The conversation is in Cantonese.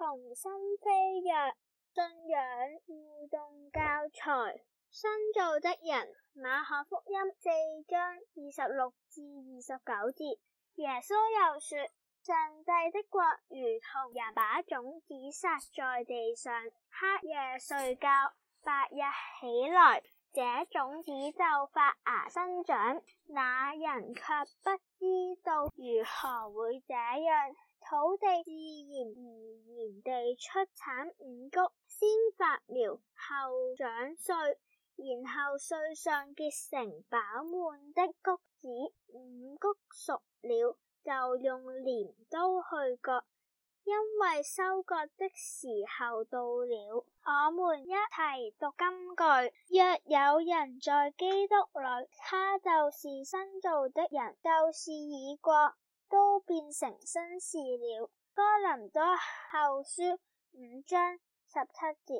重新飛躍，信仰互動教材。新造的人，馬可福音4章26至29節，耶穌又說，上帝的國如同人把種子撒在地上，黑夜睡覺，白日起來，這種子就發芽生長，那人卻不知道如何會這樣。土地自然而然地出產五穀，先發苗，後長穗，然後穗上結成飽滿的穀子。五穀熟了，就用鐮刀去割，因為收割的時候到了。我們一齊讀金句。若有人在基督裏，他就是新造的人，舊事已過，都變成新事了。哥林多後書5章17節。